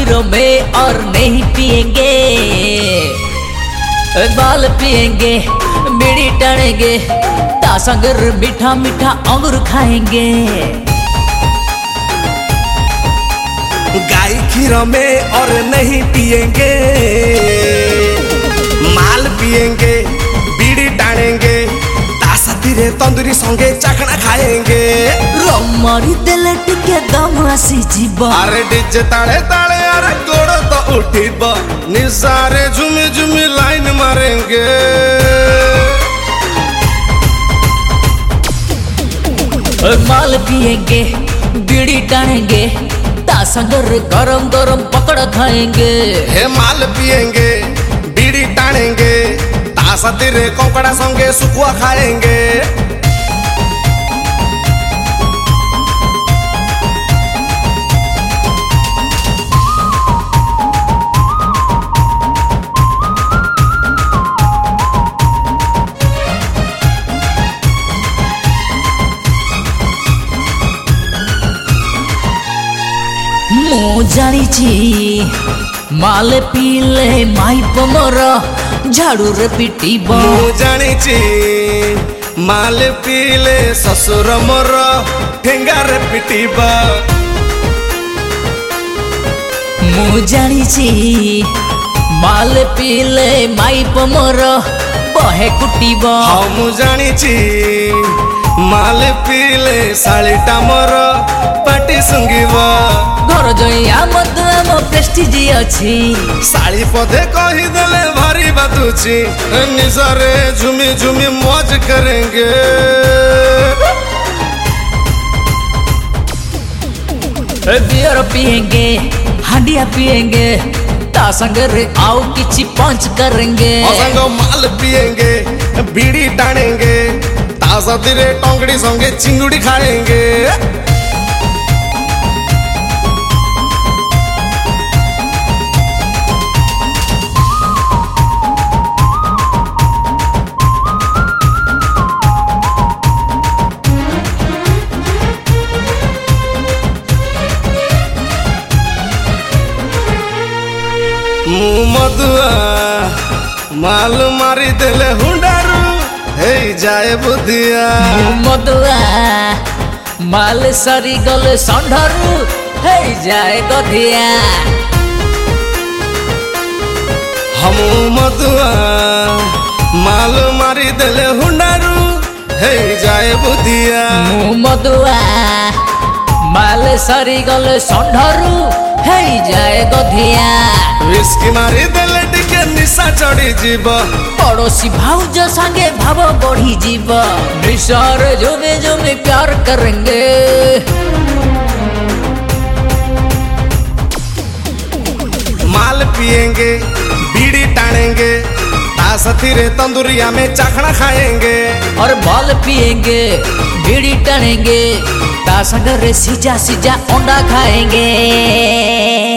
खीरों में और नहीं पिएंगे, बाल पिएंगे, बीड़ी टानेंगे, तासंगर मीठा मीठा अंगूर खाएंगे। गाय खीरों में और नहीं पिएंगे, माल पिएंगे, बीड़ी टानेंगे, तासतीरे तंदूरी संगे चाखना खाएंगे। रमारी देले टिके दम आसी जीवा, अरे डीजे ताले ताले अरे गोड़ तो उठीबा, निसारे झुमी झुमी लाइन मारेंगे। माल पिएंगे, बीड़ी टानेंगे, तासंगर गरम गरम पकड़ खाएंगे। हे माल पिएंगे, बीड़ी टानेंगे, तासतीरे कोंकड़ा संगे सुकुआ खाएंगे। ମୁଁ ଜାଣିଛି ମାଲ ପିଇଲେ ମାଇପ ମୋର ଝାଡୁରେ ପିଟିବ। ମୁଁ ଜାଣିଛି ମାଲ ପିଇଲେ ଶ୍ୱଶୁର ମୋର ଠେଙ୍ଗାରେ ପିଟିବ। ମୁଁ ଜାଣିଛି ମାଲ ପିଇଲେ ମାଇପ ମୋର ବହେ କୁଟିବ। ହଁ ମୁଁ ଜାଣିଛି ମାଲ ପିଇଲେ ଶାଳୀଟା ମୋର ପାଟି ଶୁଙ୍ଗିବ। ଘର ଜଇଆ ମତ ଆମ ପ୍ରେଷ୍ଟିଜ ଅଛି, ଶାଳୀ ପଦେ କହିଦେଲେ ଭାରି ବାଧୁଛି, ନିଶାରେ ଝୁମି ଝୁମି ମौज करेंगे। बियर पिएंगे, हांडिया पिएंगे, तासंगर आओ किसी पंच करेंगे। संग माल पिएंगे, बीड़ी टानेंगे, तासतीरे टोंगड़ी संगे चिंगुड़ी खाएंगे। ମୁଁ ମଧୁଆ ମାଲ ମାରି ଦେଲେ ହୁଣ୍ଡାରୁ ହେଇଯାଏ ବୁଧିଆ। ମୁଁ ମଦୁଆ ମାଲ ସରି ଗଲେ ଷଣ୍ଢରୁ ହେଇଯାଏ ଗଧିଆ। ମୁଁ ମଧୁଆ ମାଲ ମାରି ଦେଲେ ହୁଣ୍ଡାରୁ ହେଇଯାଏ ବୁଧିଆ। ମୁଁ ମଦୁଆ ମାଲ ସରି ଗଲେ ଷଣ୍ଢରୁ ହେଇଯାଏ ଗଧିଆ। विस्की मारी देले टिके निशा चढ़ी जीव, पड़ोसी भाउज संगे भाव बढ़ी जीव। निशार जुमे जुमे प्यार करेंगे। माल पिएंगे, बीड़ी टानेंगे, तासतीरे तंदूरिया में चाखना खाएंगे। और बाल पिएंगे, बीड़ी टानेंगे, तासंगर सीजा सीजा अंडा खाएंगे।